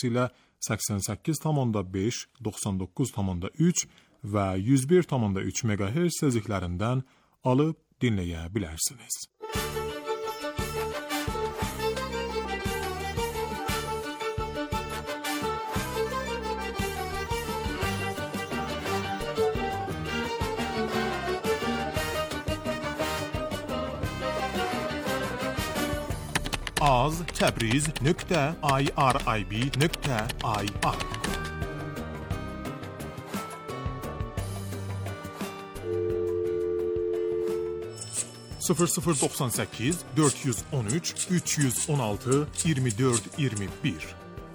ilə 88,5, 99,3 və 101,3 MHz tezliklərindən alıb dinləyə bilərsiniz. az.təbriz.irib.ir 0098 413 316 24 21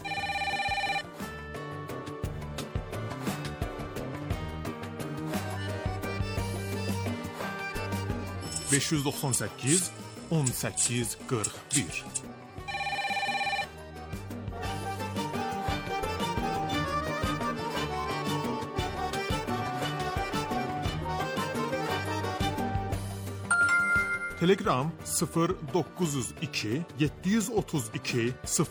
598 18 41 Telegram 0902 732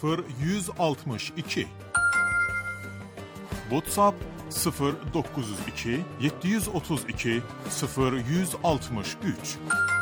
0162 WhatsApp 0902 732 0163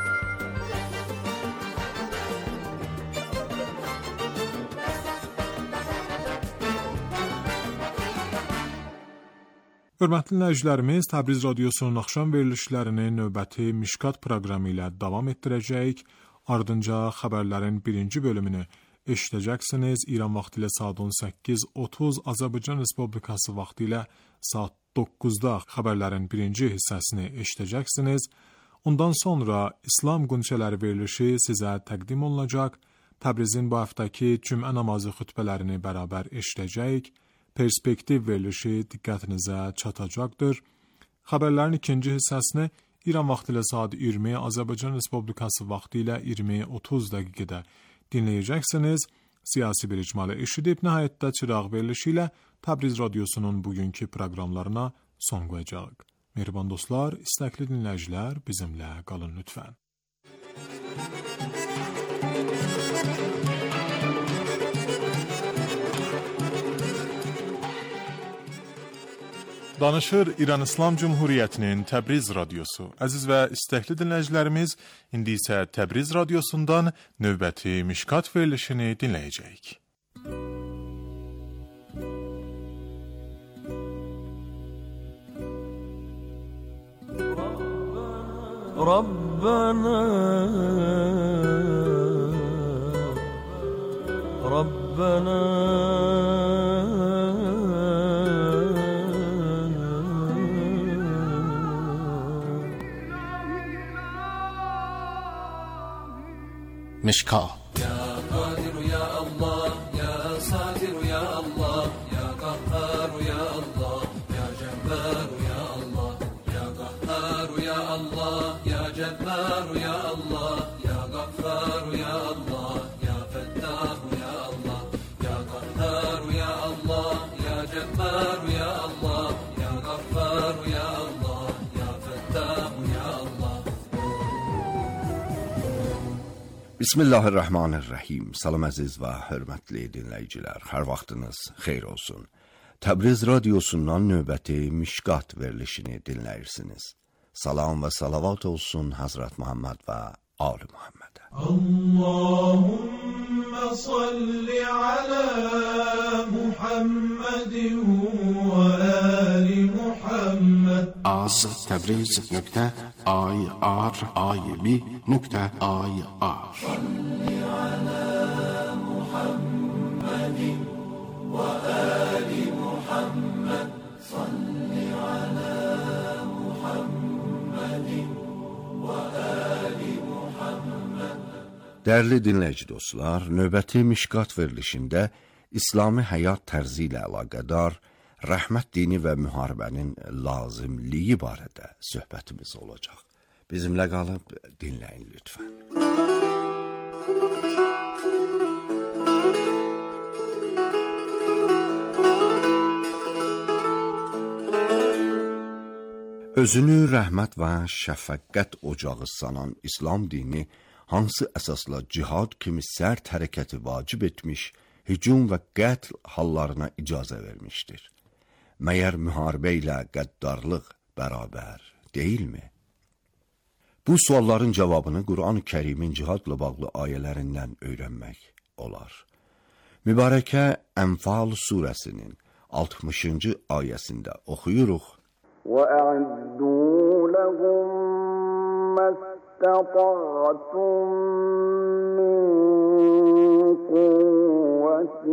Hörmətli dinləyicilərimiz, Təbriz Radiosunun axşam verilişlərini növbəti Mişkat proqramı ilə davam etdirəcəyik. Ardınca xəbərlərin birinci bölümünü eşidəcəksiniz. İran vaxtı ilə saat 18:30, Azərbaycan Respublikası vaxtı ilə saat 9-da xəbərlərin birinci hissəsini eşidəcəksiniz. Ondan sonra İslam qunçələri verilişi sizə təqdim olunacaq. Təbrizin bu həftəki cümə namazı xütbələrini bərabər eşidəcəyik. Perspektiv verilişi diqqətinizə çatacaqdır. Xəbərlərin ikinci hissəsini İran vaxtı ilə saat 20, Azərbaycan Respublikası vaxtı ilə 20:30 dəqiqədə dinləyəcəksiniz. Siyasi bir icmalı eşidib, nəhayətdə çıraq verilişi ilə Təbriz Radiosunun bugünkü proqramlarına son qoyacaq. Mehriban dostlar, istəkli dinləyicilər, bizimlə qalın lütfən. Danışır İran İslam Cumhuriyyətinin Təbriz Radiosu. Əziz və istəkli dinləyicilərimiz, indi isə Təbriz Radiosundan növbəti Mişkat verilişini dinləyəcəyik. Rabbana Mişkat. Ya Kadir ya Allah, ya Satir ya Allah, ya Kahhar ya Allah, ya Cebbar ya Allah, ya Kahhar ya Allah, ya Cebbar ya Allah, ya Gaffar ya Allah, ya Fettah ya Allah, ya Kahhar ya Allah, ya Cebbar ya Allah, ya Gaffar ya Allah, ya Fettah ya Allah. Bismillahirrahmanirrahim. Salam əziz və hörmətli dinləyicilər. Hər vaxtınız xeyir olsun. Təbriz Radiosundan növbəti Mişkat verilişini dinləyirsiniz. Salam və salavat olsun Hazret Muhammed və Ali Muhammedə. Allahümme salli ala Muhammedin və ali Muhammed. az.təbriz.ir Salli ala Muhammedin və ali Muhammed. Salli ala Muhammedin və ali Muhammed. Dəyərli dinləyici dostlar, növbəti Mişkat verilişində İslami həyat tərzi ilə əlaqədar rəhmət dini və müharibənin lazımlığı barədə söhbətimiz olacaq. Bizimlə qalıb dinləyin lütfən. Özünü rəhmət və şəfəqqət ocağı sanan İslam dini hansı əsasla cihad kimi sərt hərəkəti vacib etmiş, hücum və qətl hallarına icazə vermişdir. Məyər müharibə ilə qəddarlıq bərabər deyilmi? Bu sualların cavabını Quran-ı Kərimin cihadla bağlı ayələrindən öyrənmək olar. Mübarəkə Ənfal surəsinin 60-cı ayəsində oxuyuruq. وَأَعِدُّوا لَهُم مَّا اسْتَطَعْتُم مِّن قُوَّةٍ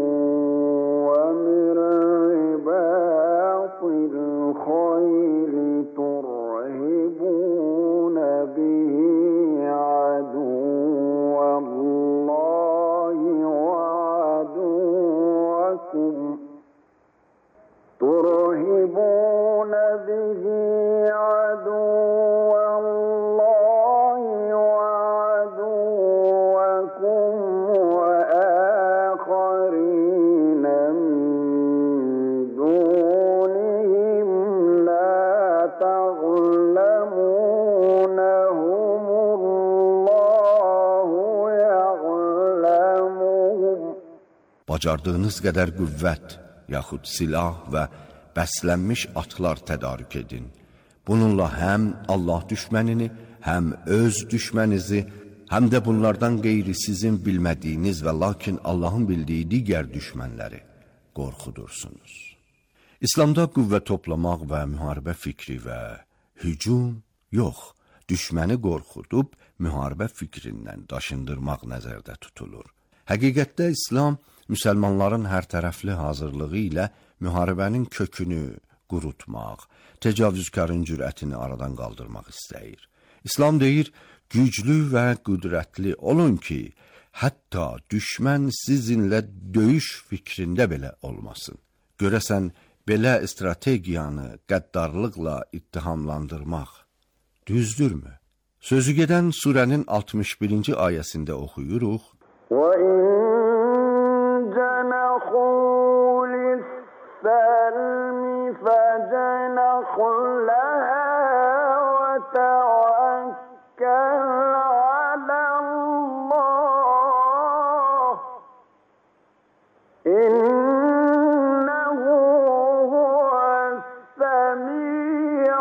وَمِن رِّبَاطِ الْخَيْلِ تُرْهِبُونَ بِهِ عَدُوَّ اللَّهِ وَعَدُوَّكُمْ وآخرين من دونهم لا تعلمونهم الله يعلمهم. Bacardığınız qədər qüvvət, yaxud silah və bəslənmiş atlar tədarük edin. Bununla həm Allah düşmənini, həm öz düşmənizi, həm də bunlardan qeyri sizin bilmədiyiniz və lakin Allahın bildiyi digər düşmənləri qorxudursunuz. İslamda qüvvə toplamaq və müharibə fikri və hücum yox, düşməni qorxudub müharibə fikrindən daşındırmaq nəzərdə tutulur. Həqiqətdə İslam müsəlmanların hər tərəfli hazırlığı ilə müharibənin kökünü qurutmaq, təcavüzkarın cürətini aradan qaldırmaq istəyir. İslam deyir, güclü və qüdrətli olun ki, hətta düşmən sizinlə döyüş fikrində belə olmasın. Görəsən, belə strategiyanı qəddarlıqla ittihamlandırmaq düzdürmü? Sözü gedən surənin 61-ci ayəsində oxuyuruq. السلم فجنح لها وتوكل على الله إنه هو السميع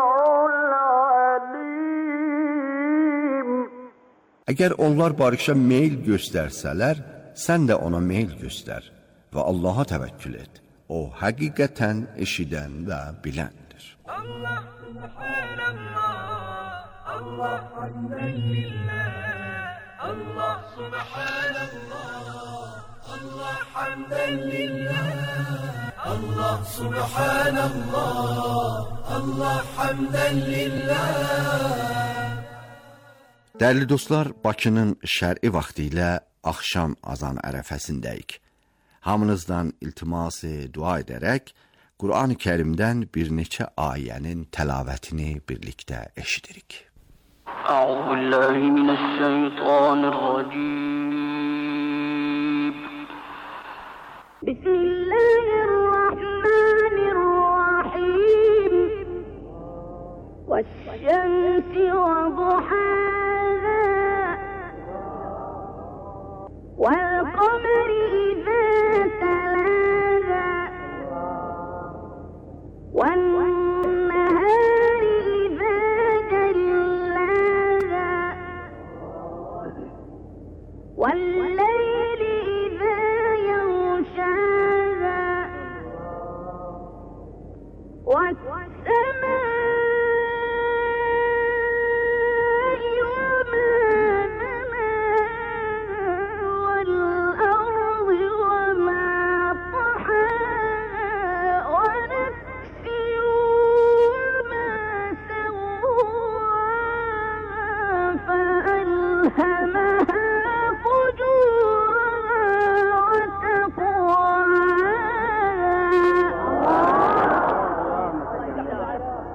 العليم. Əgər onlar barışa meyl göstərsələr, sən də ona meyl göstər və Allaha təvəkkül et. O həqiqətən eşidən və biləndir. Allah subhanallah, Allah hamdan lillah, Allah subhanallah, Allah hamdan lillah, Allah subhanallah, Allah hamdan lillah. Dəyərli dostlar, Bakının şər'i vaxtı ilə axşam azan ərəfəsindəyik. Hamınızdan iltiması dua edərək Quran-ı Kərimdən bir neçə ayənin təlavətini birlikdə eşidirik. Euzubillahimineşşeytanirracim. Bismillahirrahmanirrahim. Veş-şemsi ve duhaha vel-qamari izâ talâhâ wen-nehâri izâ jallâhâ vel-leyli izâ yaghshâhâ was-samâ'i ve-mâ banâhâ wal-ardi ve-mâ طحاها ونفس وما سواها فألهمها فجورها وتقواها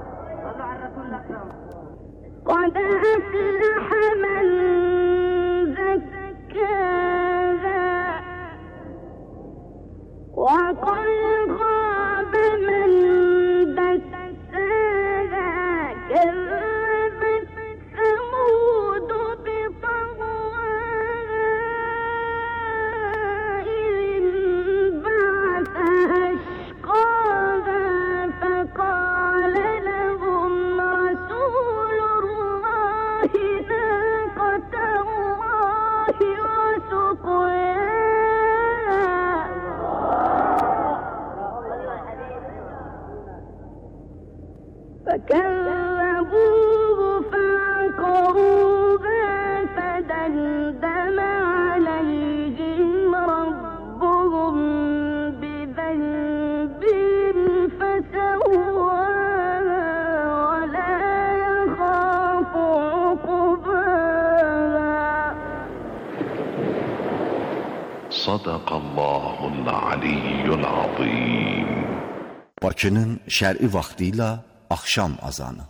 صدق الله العلی العظیم. Bakının şər'i vaxtı ilə axşam azanı.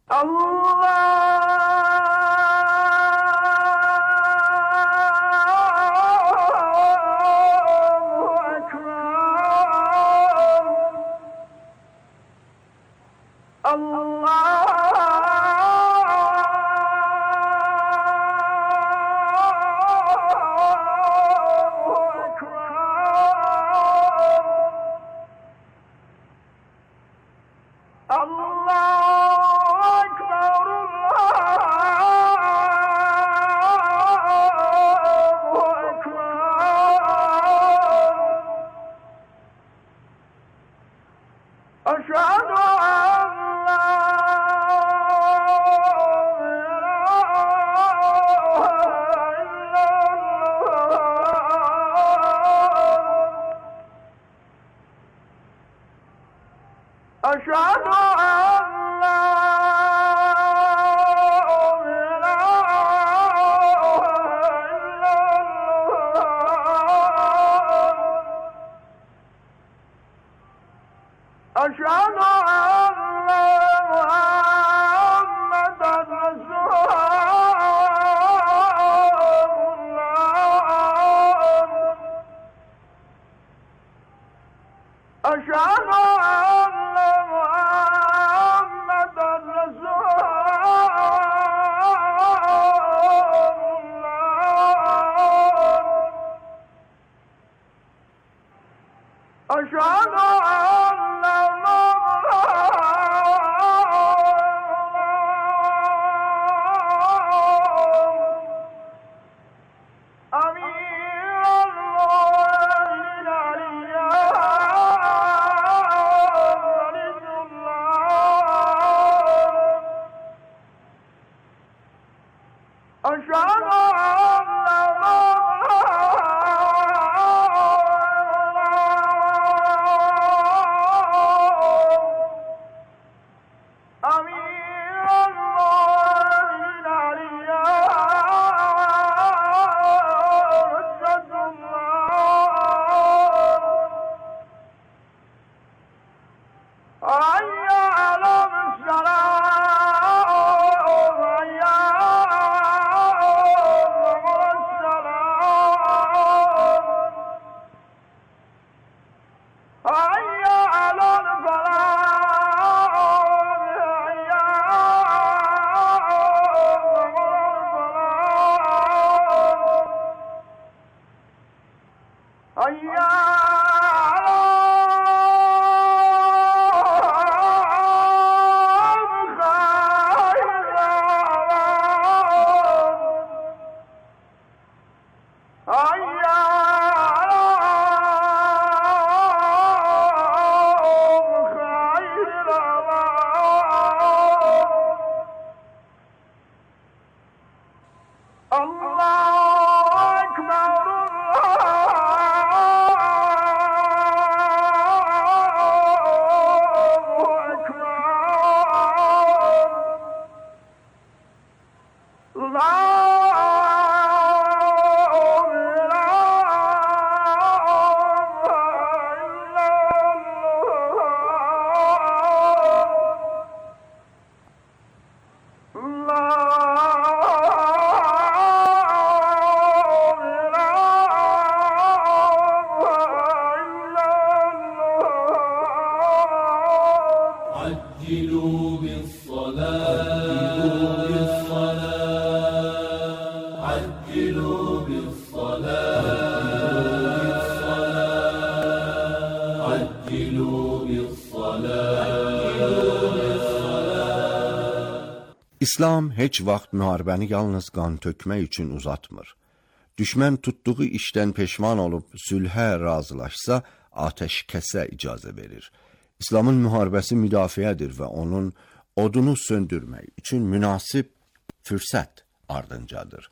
İslam heç vaxt müharibəni yalnız qan tökmək üçün uzatmır. Düşmən tutduğu işdən peşman olub sülhə razılaşsa, atəşkəsə icazə verir. İslamın müharibəsi müdafiədir və onun odunu söndürmək üçün münasib fürsət ardıncadır.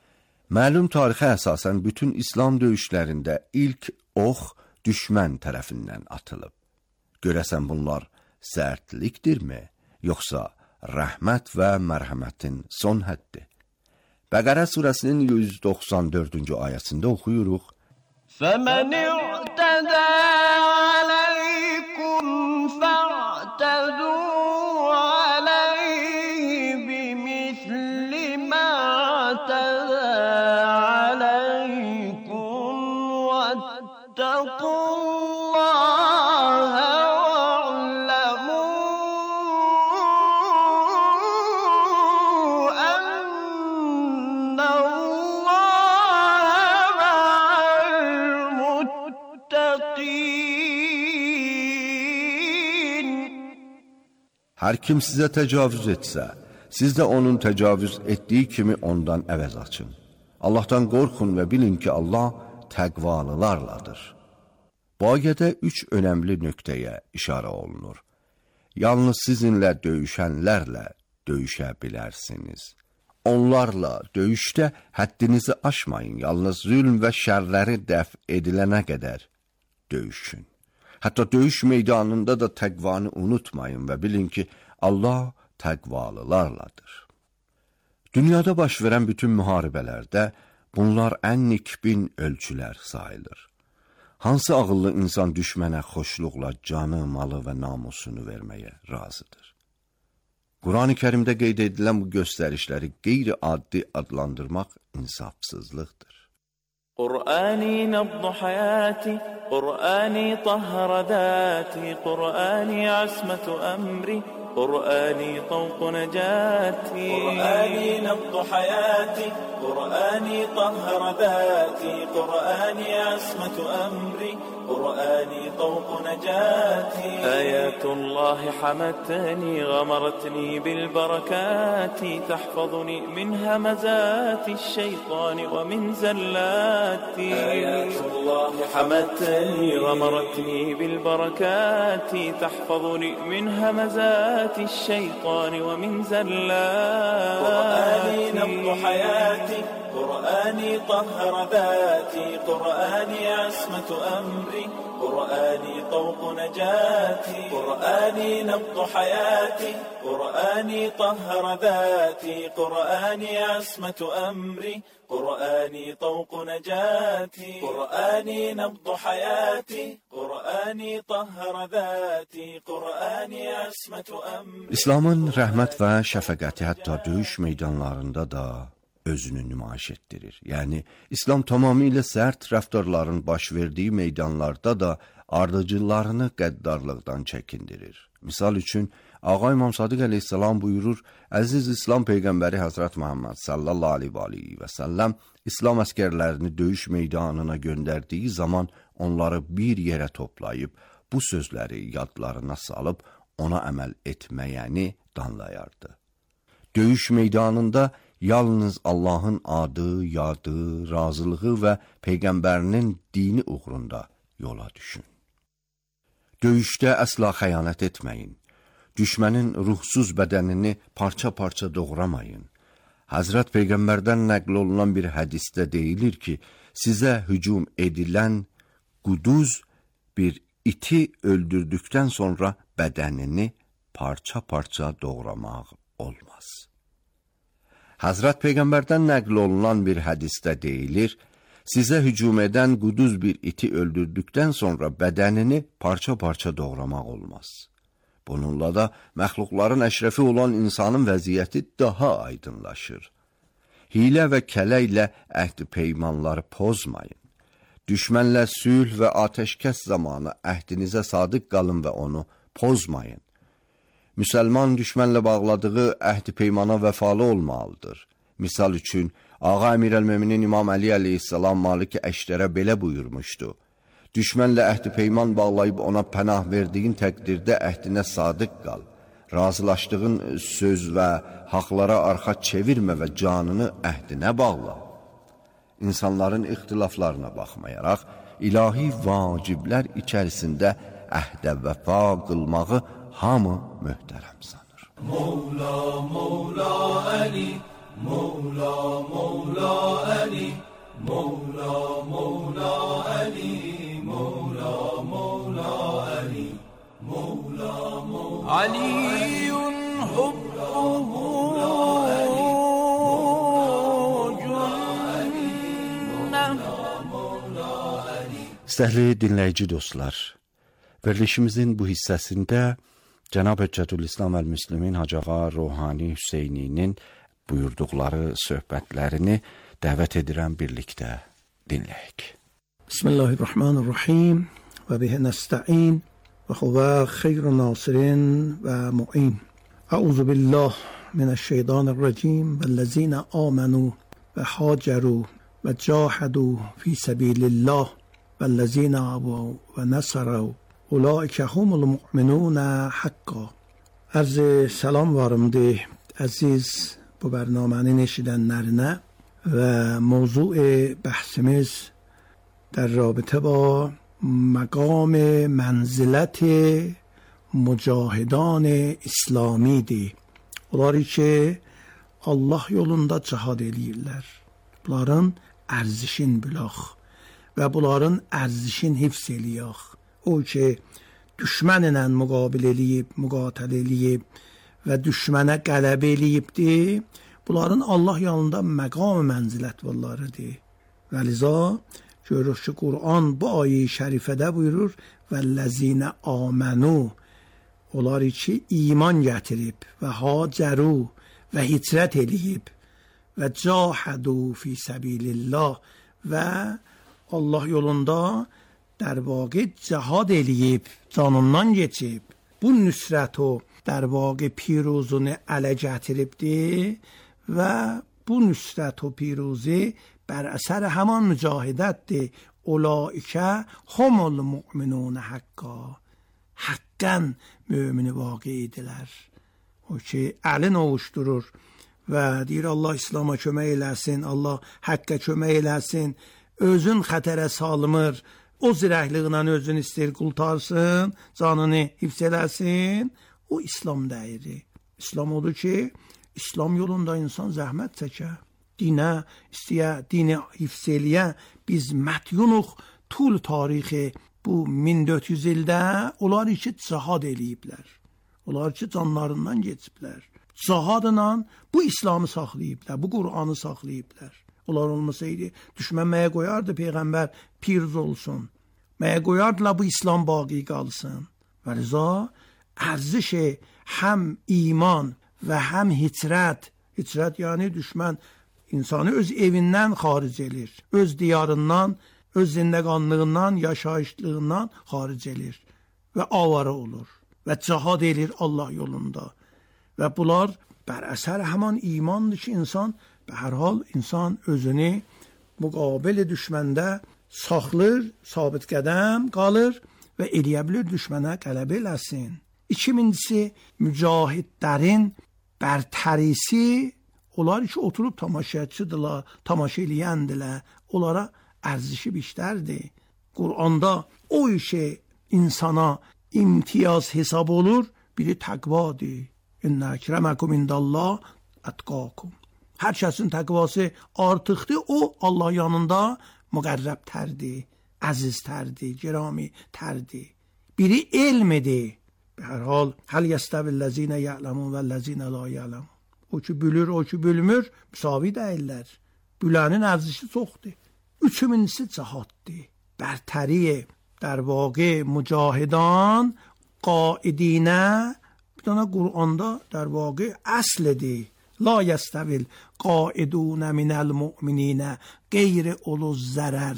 Məlum tarixə əsasən bütün İslam döyüşlərində ilk ox düşmən tərəfindən atılıb. Görəsən bunlar sərtlikdirmi, yoxsa rəhmət və mərhəmətin son həddi? Bəqərə surəsinin 194-cü ayəsində oxuyuruq. فمن اعتدى عليكم فاعتدوا عليه بمثل ما اعتدى عليكم واتقوا الله واعلموا أن الله مع المتقين. Hər kim sizə təcavüz etsə, siz də onun təcavüz etdiyi kimi ondan əvəz açın. Allahdan qorxun və bilin ki, Allah təqvalılarladır. Bu ayədə 3 önəmli nöqtəyə işarə olunur. Yalnız sizinlə döyüşənlərlə döyüşə bilərsiniz. Onlarla döyüşdə həddinizi aşmayın. Yalnız zülm və şərləri dəf edilənə qədər döyüşün. Hətta döyüş meydanında da təqvanı unutmayın və bilin ki, Allah təqvalılarladır. Dünyada baş verən bütün müharibələrdə bunlar ən nikbin ölçülər sayılır. Hansı ağıllı insan düşmənə xoşluqla canı, malı və namusunu verməyə razıdır? Quran-ı Kərimdə qeyd edilən bu göstərişləri qeyri-addi adlandırmaq insafsızlıqdır. قرآني نبض حياتي قرآني طهر ذاتي قرآني عصمة أمري قرآني طوق نجاتي قرآني نبض حياتي قرآني طهر ذاتي قرآني عصمة أمري قرآني طوق نجاتي آيات الله حمتني غمرتني بالبركات تحفظني من همزات الشيطان ومن زلاتي آيات الله حمتني غمرتني بالبركات تحفظني من همزات الشيطان ومن زلاتي قرآني نبض حياتي قرآني طهر ذاتي قرآني عصمة أمري قرآني طوق نجاتي قرآني نبض حياتي قرآني طهر ذاتي قرآني عصمة أمري قرآني طوق نجاتي قرآني نبض حياتي قرآني طهر ذاتي قرآني عصمة أمري. İslamın rəhmət və şəfəqəti hətta döyüş meydanlarında da özünü nümayiş etdirir. Yəni, İslam tamamilə sərt rəftarların baş verdiği meydanlarda da ardıcıllarını qəddarlıqdan çəkindirir. Misal üçün, Ağa İmam Sadiq əleyhissalam buyurur, Əziz İslam Peyğəmbəri Həzrət Muhammed sallallahu aleyhi və səlləm İslam əskərlərini döyüş meydanına göndərdiyi zaman onları bir yerə toplayıb, bu sözləri yadlarına salıb ona əməl etməyəni danlayardı. Döyüş meydanında yalnız Allahın adı, yadı, razılığı və Peyğəmbərinin dini uğrunda yola düşün. Döyüşdə əsla xəyanət etməyin. Düşmənin ruhsuz bədənini parça-parça doğramayın. Həzrət Peyğəmbərdən nəql olunan bir hədisdə deyilir ki, sizə hücum edilən quduz bir iti öldürdükdən sonra bədənini parça-parça doğramaq olmaz. Həzrət Peyğəmbərdən nəql olunan bir hədisdə deyilir, sizə hücum edən quduz bir iti öldürdükdən sonra bədənini parça-parça doğramaq olmaz. Bununla da məxluqların əşrəfi olan insanın vəziyyəti daha aydınlaşır. Hilə və kələklə əhd peymanları pozmayın. Düşmənlə sülh və atəşkəs zamanı əhdinizə sadiq qalın və onu pozmayın. Müsəlman düşmənlə bağladığı əhd peymana vəfalı olmalıdır. Misal üçün, Ağa Əmirəl-Möminin İmam Əli əleyhissalam Malik-i Əşrərə belə buyurmuşdu. Düşmənlə əhd peyman bağlayıb ona pənah verdiyin təqdirdə əhdinə sadiq qal. Razılaşdığın söz və haqlara arxa çevirmə və canını əhdinə bağla. İnsanların ixtilaflarına baxmayaraq, ilahi vaciblər içərisində əhdə vəfa qılmağı hamı möhtərəm sanır. Mevla, Mevla Ali, Mevla, Mevla Ali, Mevla, Mevla Ali, Mevla, Mevla Ali, Mevla, Mevla Aliyyun hubbuhu Dəyərli dinləyici dostlar, verilişimizin bu hissəsində Cənab Hüccətülislam əl-Müslimin Hacı Ağa Ruhani Hüseyninin buyurduqları söhbətlərini dəvət edirəm, birlikdə dinləyək. Bismillahirrahmanirrahim və bihi nəstəin və huvə xeyrun nasirin və mu'in. Əuzu billah minəşşeytanirracim vəllezine amenu və haceru və cahadu fi səbilillah vəllezine abu və nəsərəv ulaikə humul mu'minunə haqqا. Ərz salam varımdır əziz bu bərnamənin eşidənlərinə və mövzu bəhsimiz در رابطه با مقام منزلت مجاهدان İslamidir. Onlar ki Allah yolunda cihad eləyirlər. Bunların ərzişin bilaq və bunların ərzişin hifz eləyək. O ki düşmənlə müqabil eləyib, müqatəl eləyib və düşmənə qələbə eləyibdir. Bunların Allah yolunda məqam mənzilət vallarydır. Və liza görürük ki, Qur'an bu ayə-i şərifədə buyurur vəllezine amenu, onlar ki iman gətirib və haceru və hicrət eləyib və cahadu fi səbilillah və Allah yolunda در واقع cihad eləyib, canından geçib. Bu nüsrət o در واقع پیروزunu ələ gətiribdir və bu nüsrət o پیروزی بر اثر همان مجاهدت اولئکه هم المؤمنون حقا. حقا mümin vaqidirlər. O ki əlin ovuşdurur və deyir Allah İslam'a kömək eləsin, Allah haqqa kömək eləsin, özün xətərə salmır, o zirəkliğinə özün istəyir qultarsın, canını hifz eləsin, o İslam dəyiri. İslam odur ki, İslam yolunda insan zəhmət çəkər. Dinə istəyə, dini hifz eləyə, biz mətyunuq tul tarixi bu 1400 ildə onlar ki cihad eləyiblər. Onlar ki canlarından geçiblər. Cihadla bu İslamı saxlayıblar, bu Qur'anı saxlayıblar. Onlar olmasaydı düşmən məyə qoyardı Peyğəmbər pirz olsun. Məyə qoyardılar bu İslam baqi qalsın. Və liza ərziş həm iman və həm hicrət. Hicrət yəni düşmən İnsanı öz evindən xaric elir, öz diyarından, öz zindəqanlığından, yaşayışlığından xaric elir və avara olur və cihad elir Allah yolunda. Və bunlar bər əsər həman imandır ki, insan, bə hər hal insan özünü müqabil düşməndə saxlır, sabit qədəm qalır və eləyə bilir düşmənə qələbə eləsin. İkincisi, mücahidlərin bərtərisi, onlar ki oturub tamaşaçıdırlar, tamaşa eləyəndirlər, onlara ərzişi bişlərdir. Qur'anda o işe insana imtiyaz hesab olur, biri təqvadır. İnnə əkrəməkum indəllah ətqakum. Hər kəsin təqvası artıqdır, o Allah yanında müqərrəbtərdir, əziztərdir, girami tərdir. Biri elmidir. Hər hal, həl yəstəvillezine ya'lemun vellezine la ya'lemun. O ki bülür, o ki bülmür, müsavi deyirlər. Bülənin ərzişi çoxdur. Üçüncüsü cihaddır. Bərtəri در واقع مجاهدان قائدینه بدانه قرآن در واقع اصل دی لا یستوی القائدون من المؤمنین غیر اولو الضرر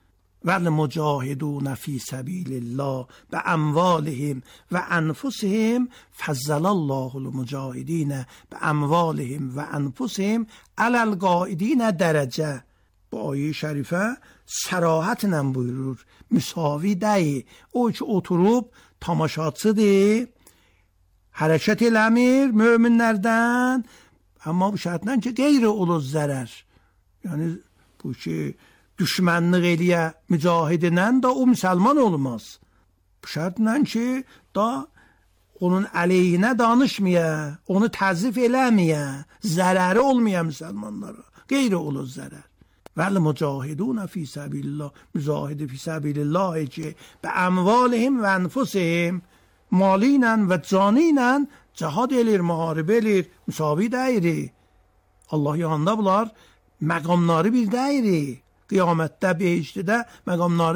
والمجاهدون فی سبیل الله باموالهم و انفسهم فضل الله المجاهدین باموالهم و انفسهم علی القائدین درجه. با آیه شریفه صراحتنə buyurur. Müsavi deyil. O ki oturub tamaşaçıdır. Hərəkət eləmir möminlərdən. Amma bu şərtlə ki qeyri olur zərər. Yəni bu ki düşmənlik eləyə mücahidinə də o müsəlman olmaz. Bu şərtlə ki da onun əleyhinə danışmaya, onu təzif eləməyə, zərəri olmaya müsəlmanlara. Qeyri olur zərər. ولی مجاهدون فی سبیل الله مجاهد فی سبیل الله که به اموالهم و انفسهم مالینن و canıyla cihad elir, müharibə elir, müsavi deyir. Allah yanında bunlar məqamları bir deyir. Qiyamətdə, behiştdə məqamları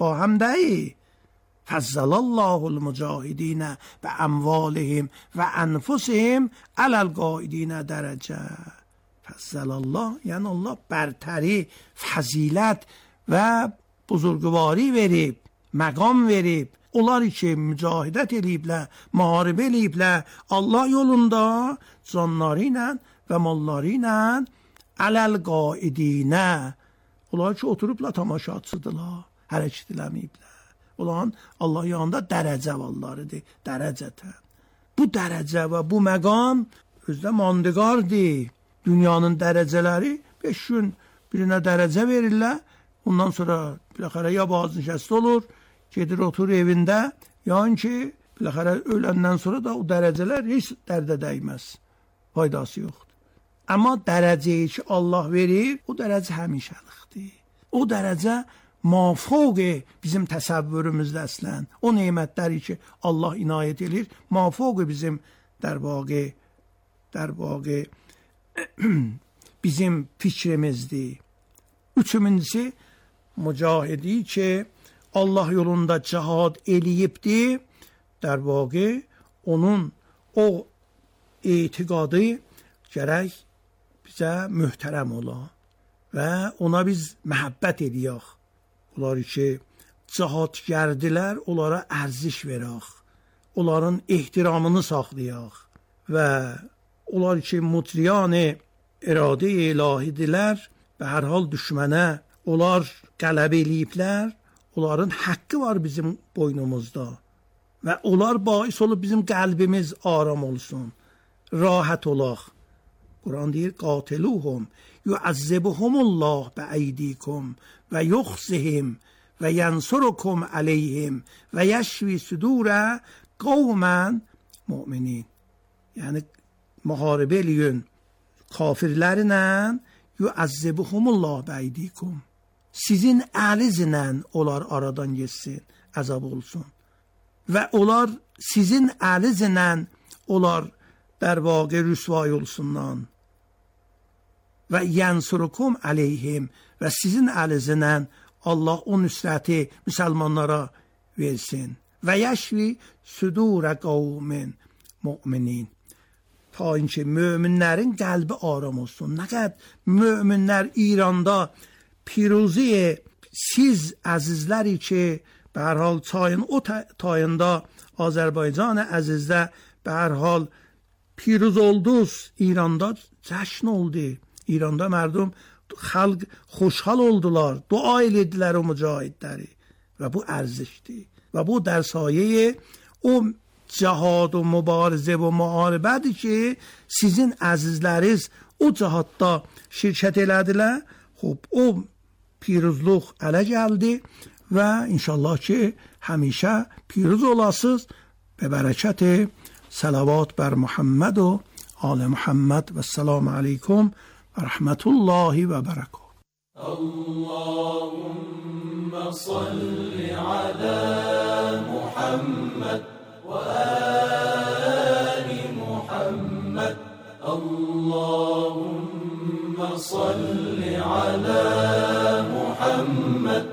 با هم دهی فضل الله المجاهدین به اموالهم و انفسهم علی القاعدین درجه. فضل الله یعنی الله برتری، فضیلت و buzurgvari verib, məqam verib. Onlar ki, mücahidət eləyiblər, müharibə eləyiblər, Allah yolunda canları ilə və malları ilə aləl qaidinə. Onlar ki, oturubla tamaşaçıdırlar, hərəkət eləməyiblər. Onların Allah yanında dərəcə vallarıdır, dərəcətən. Bu dərəcə və bu məqam özdə mandiqardır. Dünyanın dərəcələri 5 gün birinə dərəcə verirlər. Ondan sonra biləxərə ya baznişəst olur, gedir otur evində, yani ki, biləxərə öləndən sonra da o dərəcələr heç dərdə dəyməz, faydası yoxdur. Amma dərəcəyi ki, Allah verir, o dərəcə həmişəlikdir. O dərəcə mafوق bizim təsəvvürümüzdə əslən. O nemətləri ki, Allah inayət edir, mafوق bizim در واقع bizim fikrimizdir. Üçüncüsü, mücahidi ki Allah yolunda cihad eləyibdir, در واقع onun o etiqadı gərək bizə möhtərəm ola və ona biz məhəbbət eləyək. Onları ki cihad gərdilər, onlara ərziş verək, onların ehtiramını saxlayaq və onlar ki mutriyan iradə ilahidirlər, və hər hal düşmənə onlar qələbə eləyiblər, onların haqqı var bizim boynumuzda və onlar bais olub bizim qəlbimiz aram olsun, rahat olaq. Quran deyir, qatiluhum yu'azzibhumullah bi'aydikum və yuxzihim və yansurukum aleyhim və yəşvi sudura qavman mu'minin. Yəni müharibə eləyin kafirlərlə, yu'azzibhumullah bi'aydikum. Sizin əlinizlə onlar aradan geçsin, əzab olsun. Və onlar sizin əlinizlə onlar در واقع rüsvay olsunlar. Və yansurukum aleyhim və sizin əlinizlə Allah o nüsrəti müsəlmanlara versin. Və yəşvi sudura qavmin mu'minin. Ta ki möminlərin qəlbi aram olsun. Nə qədər möminlər İranda piruziyə siz əzizləri ki به هر حال çayın o tayında Azərbaycan əzizdə به هر حال پیروز olduz. İranda cəşn oldu. İranda mərdum xalq xoşhal oldular. Dua elədilər o mücahidləri. Və bu ərzişdir. Və bu در سایه o cihad و mübarizə و müharibədir ki sizin əzizləriniz o cihadda şirkət elədilər. Xub o piruzluq ələ gəldi və inşallah ki həmişə piruz olasınız به برکت صلوات بر محمد و آل محمد و السلام علیکم و رحمت الله و برکاته. اللهم صل على محمد وآل محمد. اللهم صل على محمد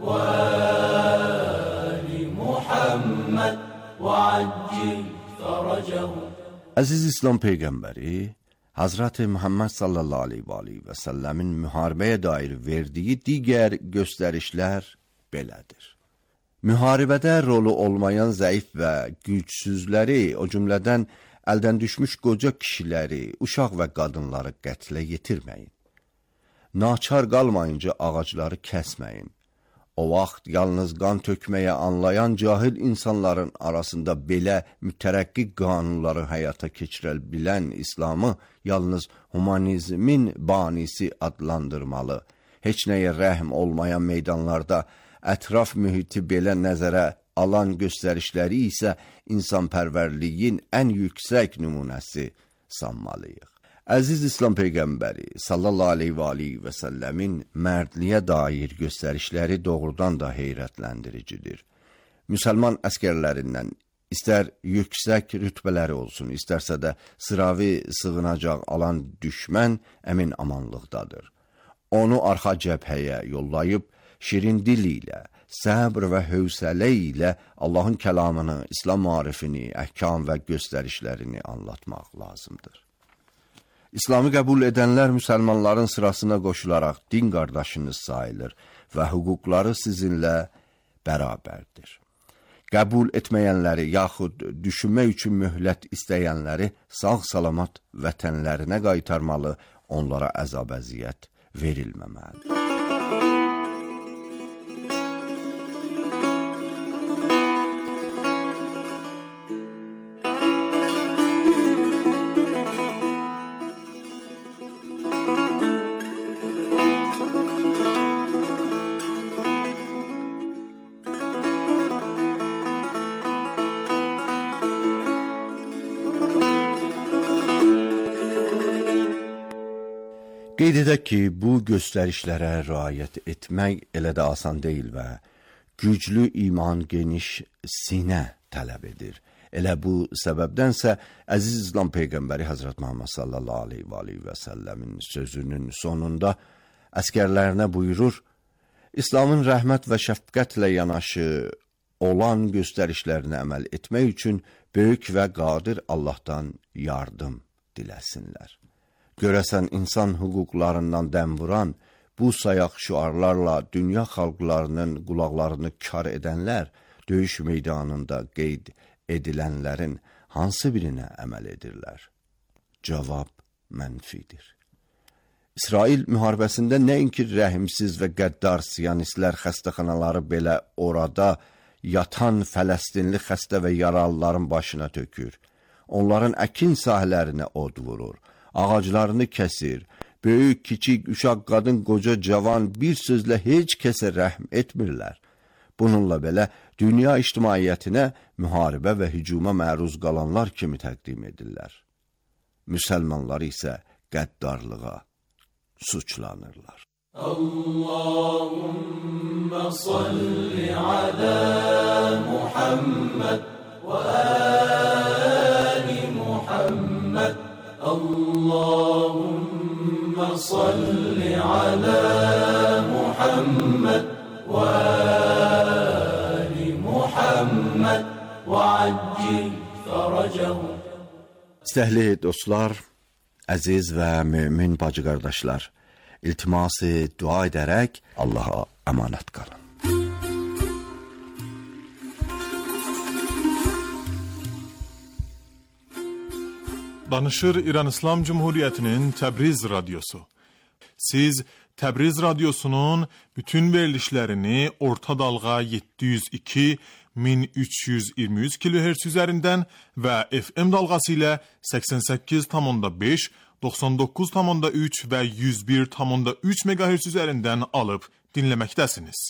وآل محمد وعجل فرجه. Əziz İslam Peyğəmbəri Hazreti Muhammed sallallahu aleyhi və səlləmin müharibəyə dair verdiyi digər göstərişlər belədir. Müharibədə rolu olmayan zəif və gücsüzləri, o cümlədən əldən düşmüş qoca kişiləri, uşaq və qadınları qətlə yetirməyin. Naçar qalmayınca ağacları kəsməyin. O vaxt yalnız qan tökməyə anlayan cahil insanların arasında belə mütərəqqi qanunları həyata keçirə bilən İslamı yalnız humanizmin banisi adlandırmalı. Heç nəyə rəhm olmayan meydanlarda ətraf mühiti belə nəzərə alan göstərişləri isə insanpərvərliyin ən yüksək nümunəsi sanmalıyıq. Əziz İslam Peyğəmbəri sallallahu aleyhi və səlləmin mərdliyə dair göstərişləri doğrudan da heyrətləndiricidir. Müsəlman əskərlərindən istər yüksək rütbələri olsun, istərsə də sıravi sığınacaq alan düşmən əmin amanlıqdadır. Onu arxa cəbhəyə yollayıb şirin dili ilə səbr və hövsələ ilə Allahın kəlamını, İslam marifini, əhkam və göstərişlərini anlatmaq lazımdır. İslamı qəbul edənlər müsəlmanların sırasına qoşularaq din qardaşınız sayılır və hüquqları sizinlə bərabərdir. Qəbul etməyənləri yaxud düşünmək üçün möhlət istəyənləri sağ-salamat vətənlərinə qaytarmalı, onlara əzab-əziyyət verilməməlidir. Qeyd edək ki, bu göstərişlərə riayət etmək elə də asan deyil və güclü iman, geniş sinə tələb edir. Elə bu səbəbdənsə əziz İslam Peyğəmbəri Həzrət Muhammed sallallahu aleyhi və səlləmin sözünün sonunda əskərlərinə buyurur, İslamın rəhmət və şəfqətlə yanaşı olan göstərişlərinə əməl etmək üçün böyük və qadir Allahdan yardım diləsinlər. Görəsən, insan hüquqlarından dəm vuran, bu sayaq şüarlarla dünya xalqlarının qulaqlarını kar edənlər, döyüş meydanında qeyd edilənlərin hansı birinə əməl edirlər? Cavab mənfidir. İsrail müharibəsində nəinki rəhimsiz və qəddar siyonistlər xəstəxanaları belə orada yatan Fələstinli xəstə və yaralıların başına tökür. Onların əkin sahələrinə od vurur. Ağaclarını kəsir, böyük, kiçik, uşaq, qadın, qoca, cavan bir sözlə heç kəsə rəhm etmirlər. Bununla belə dünya ictimaiyyətinə müharibə və hücuma məruz qalanlar kimi təqdim edirlər. Müsəlmanlar isə qəddarlığa suçlanırlar. Allahümme salli ala Muhammed ve ali Muhammed. Allahümme salli ala Muhammed ve ali Muhammed ve accil faracahu. İstəhli dostlar, əziz və mümin bacı qardaşlar, iltiması dua edərək Allaha əmanət qalın. Danışır İran İslam Cumhuriyeti'nin Təbriz Radyosu. Siz Təbriz Radyosu'nun bütün verilişlerini orta dalga 702 1323 kHz üzerinden ve FM dalgası ile 88,5, 99,3 ve 101,3 MHz üzerinden alıp dinlemektesiniz.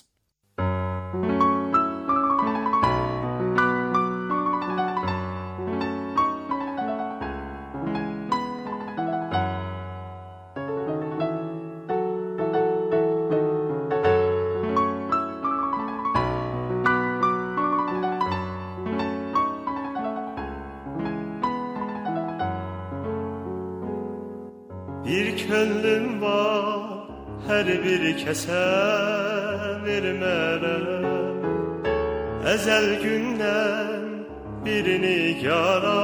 Bir könlüm var, her bir kəsə vermərəm. Əzəl gündən birini yara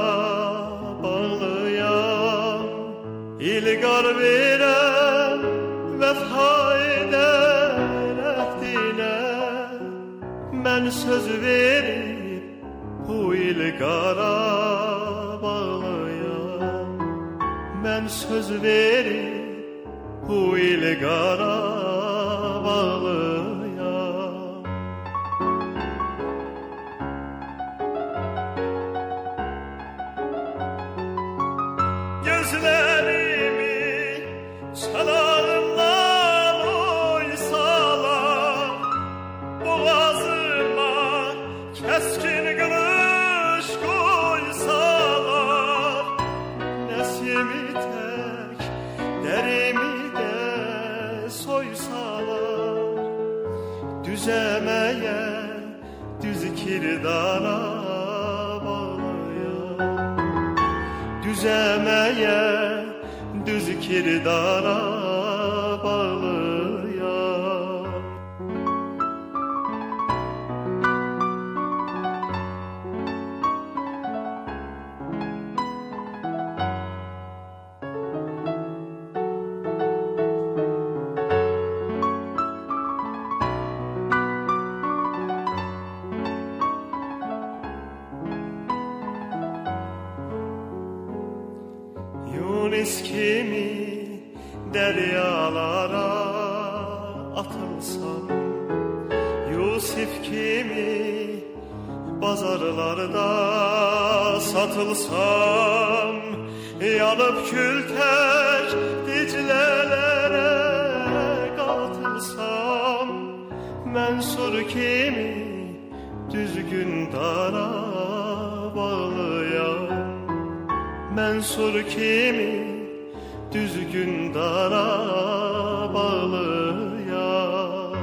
bağlıyam. İlqar verəm, vəfa edər əhdinə. Mən söz verib, bu ilqara bağlıyam. Mən söz verib, bu ilqara bağlıyam. Gözlərimi çalarımdan oysalar, boğazıma kəskin qılış qoysalar, nəsimi tək, dərimi də soysalar, düzəməyə, düz kirdara bağlayam. Düzəməyə, düz kirdara bağlıyam. Yunus kimi deryalara atılsam, Yusuf kimi bazarlarda satılsam, yanıp kül tek diclelere katılsam, Mənsur kimi düzgün dara bağlıyam, Mənsur kimi düzgün dara bağlıyam.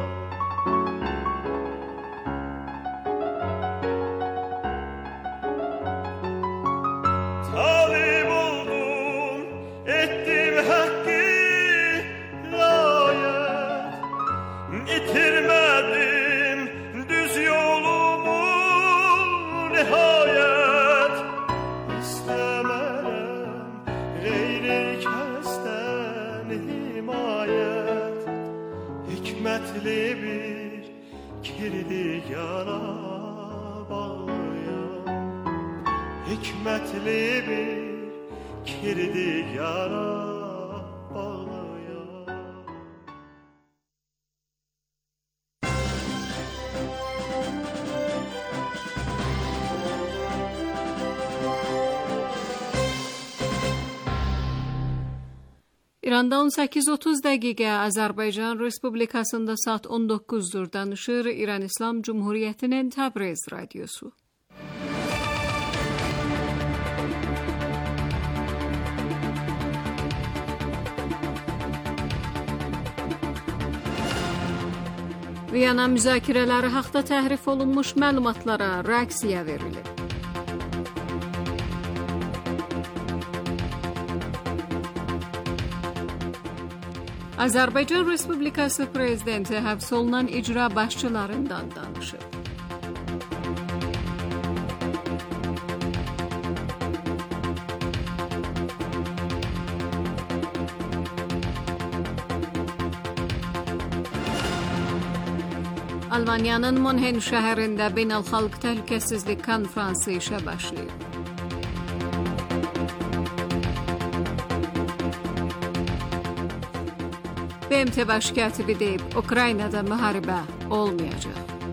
Talib oldum, ettim hakkı layet, itirmedim düz yolumu nihayet. İstemerem gayri kəsdən himayət, hikmətli bir kirdigara bağlıyam, hikmətli bir kirdigara bağlıyam. İranda 18:30 dəqiqə, Azərbaycan Respublikasında saat 19-dur. Danışır İran İslam Cumhuriyyətinin Təbriz radiosu. Viyana müzakirələri haqda təhrif olunmuş məlumatlara reaksiya verilib. Azərbaycan Respublikası Prezidenti həbs olunan icra başçılarından danışıb. Almaniyanın Monhen şəhərində beynəlxalq təhlükəsizlik konfransı işə başlayıb. BMT baş katibi deyib, Ukraynada müharibə olmayacaq.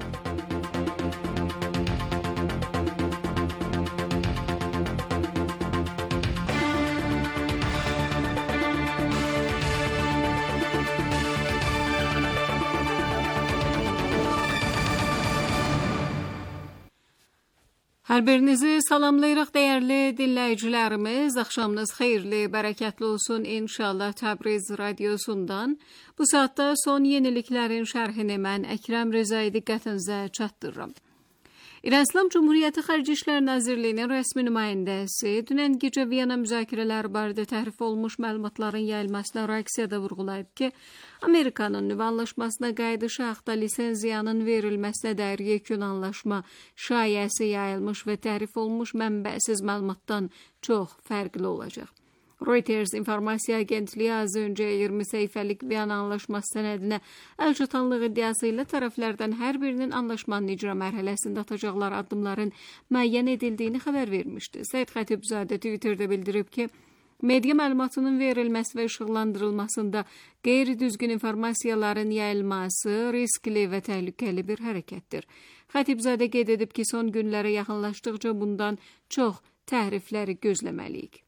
Hər birinizi salamlayırıq dəyərli dinləyicilərimiz. Axşamınız xeyirli, bərəkətli olsun inşallah Təbriz radiosundan. Bu saatda son yeniliklərin şərhini mən Əkrəm Rızayı diqqətinizə çatdırıram. İran İslam Cumhuriyyəti Xarici İşlər Nazirliyinin rəsmi nümayəndəsi dünən gecə Viyana müzakirələri barədə təhrif olunmuş məlumatların yayılmasına reaksiyada vurğulayıb ki, Amerikanın nüvə anlaşmasına qayıdışı haqda lisenziyanın verilməsinə dair yekun anlaşma şayəsi yayılmış və təhrif olunmuş mənbəsiz məlumatdan çox fərqli olacaq. Reuters informasiya agentliyi az öncə 20 səhifəlik Viyana anlaşması sənədinə əlçatanlıq iddiası ilə tərəflərdən hər birinin anlaşmanın icra mərhələsində atacaqları addımların müəyyən edildiyini xəbər vermişdi. Səid Xətibzadə Twitterdə bildirib ki, media məlumatının verilməsi və işıqlandırılmasında qeyri-düzgün informasiyaların yayılması riskli və təhlükəli bir hərəkətdir. Xətibzadə qeyd edib ki, son günlərə yaxınlaşdıqca bundan çox təhrifləri gözləməliyik.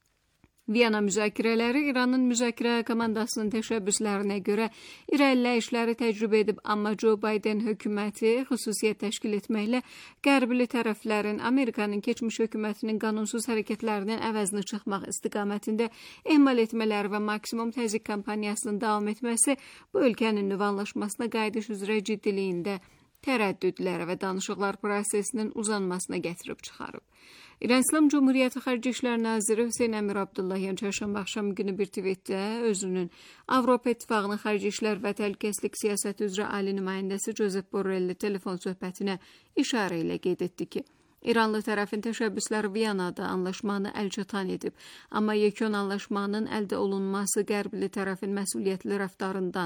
Viyana müzakirələri İranın müzakirə komandasının təşəbbüslərinə görə irəliləyişləri təcrübə edib, amma Joe Biden hökuməti xüsusiyyət təşkil etməklə qərbli tərəflərin Amerikanın keçmiş hökumətinin qanunsuz hərəkətlərinin əvəzini çıxmaq istiqamətində ehmal etmələri və maksimum təzyiq kampaniyasının davam etməsi bu ölkənin nüvə anlaşmasına qayıdış üzrə ciddiliyində tərəddüdlərə və danışıqlar prosesinin uzanmasına gətirib çıxarıb. İran İslam Cumhuriyyəti Xarici İşlər Naziri Hüseyn Əmir Abdullahian çərşənbə axşamı günü bir tweetdə özünün Avropa İttifaqının Xarici İşlər və Təhlükəsizlik Siyasəti üzrə ali nümayəndəsi Josep Borrelli telefon söhbətinə işarə ilə qeyd etdi ki, İranlı tərəfin təşəbbüsləri Viyanada anlaşmanı əlçatan edib, amma yekun anlaşmanın əldə olunması qərbli tərəfin məsuliyyətli rəftarından